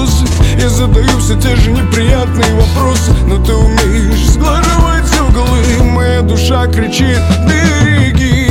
волосы. Я задаю все те же неприятные вопросы, но ты умеешь сглаживать углы. Моя душа кричит: береги.